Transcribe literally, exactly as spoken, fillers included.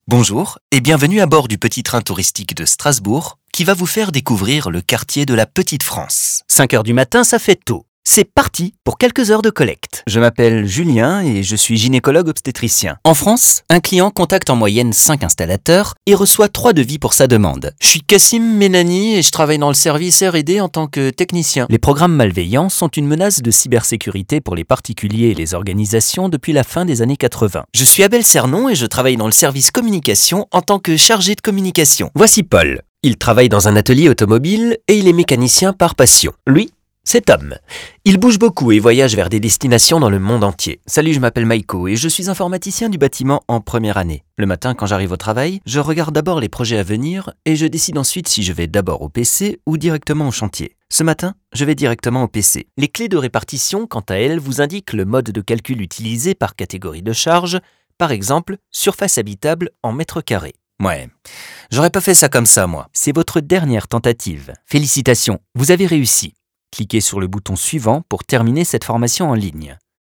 Bonjour et bienvenue à bord du petit train touristique de Strasbourg qui va vous faire découvrir le quartier de la Petite France. cinq heures du matin, ça fait tôt. C'est parti pour quelques heures de collecte. Je m'appelle Julien et je suis gynécologue obstétricien. En France, un client contacte en moyenne cinq installateurs et reçoit trois devis pour sa demande. Je suis Cassim Ménani et je travaille dans le service R et D en tant que technicien. Les programmes malveillants sont une menace de cybersécurité pour les particuliers et les organisations depuis la fin des années quatre-vingts. Je suis Abel Cernon et je travaille dans le service communication en tant que chargé de communication. Voici Paul. Il travaille dans un atelier automobile et il est mécanicien par passion. Lui, c'est Tom. Il bouge beaucoup et voyage vers des destinations dans le monde entier. Salut, je m'appelle Maïko et je suis informaticien du bâtiment en première année. Le matin, quand j'arrive au travail, je regarde d'abord les projets à venir et je décide ensuite si je vais d'abord au P C ou directement au chantier. Ce matin, je vais directement au P C. Les clés de répartition, quant à elles, vous indiquent le mode de calcul utilisé par catégorie de charge, par exemple, surface habitable en mètres carrés. Ouais, j'aurais pas fait ça comme ça, moi. C'est votre dernière tentative. Félicitations, vous avez réussi. Cliquez sur le bouton suivant pour terminer cette formation en ligne.